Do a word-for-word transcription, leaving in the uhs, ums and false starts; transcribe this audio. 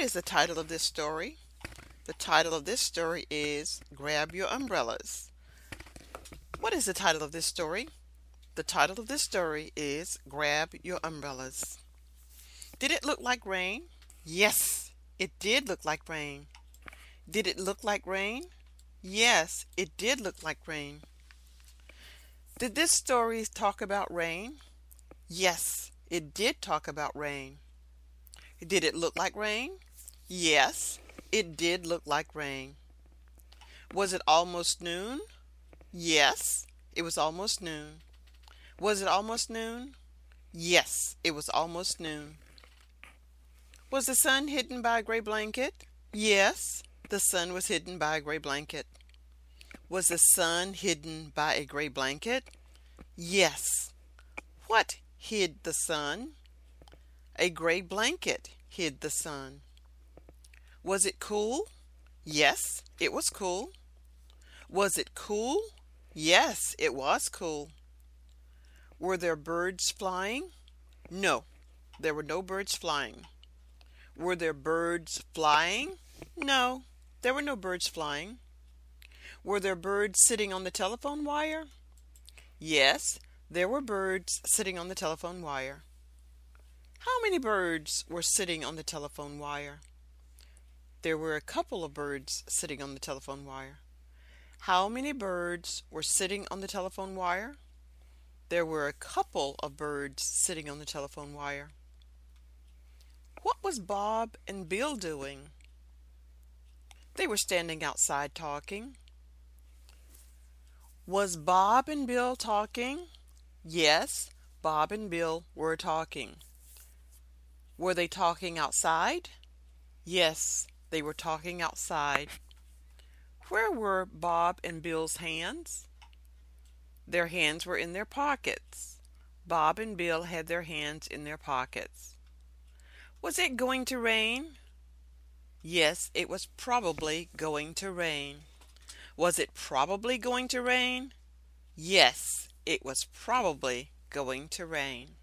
is the title of this story? The title of this story is Grab Your Umbrellas. What is the title of this story? The title of this story is Grab Your Umbrellas. Did it look like rain? Yes, it did look like rain. Did it look like rain? Yes, it did look like rain. Did this story talk about rain? Yes, it did talk about rain. Did it look like rain? Yes, it did look like rain. Was it almost noon? Yes, it was almost noon. Was it almost noon? Yes, it was almost noon. Was the sun hidden by a gray blanket? Yes, the sun was hidden by a gray blanket. Was the sun hidden by a gray blanket? Yes. What hid the sun? A gray blanket hid the sun. Was it cool? Yes, it was cool. Was it cool? Yes, it was cool. Were there birds flying? No, there were no birds flying. Were there birds flying? No, there were no birds flying. Were there birds sitting on the telephone wire? Yes, there were birds sitting on the telephone wire. How many birds were sitting on the telephone wire? There were a couple of birds sitting on the telephone wire. How many birds were sitting on the telephone wire? There were a couple of birds sitting on the telephone wire. What was Bob and Bill doing? They were standing outside talking. Was Bob and Bill talking? Yes, Bob and Bill were talking. Were they talking outside? Yes, they were talking outside. Where were Bob and Bill's hands? Their hands were in their pockets. Bob and Bill had their hands in their pockets. Was it going to rain? Yes, it was probably going to rain. Was it probably going to rain? Yes, it was probably going to rain.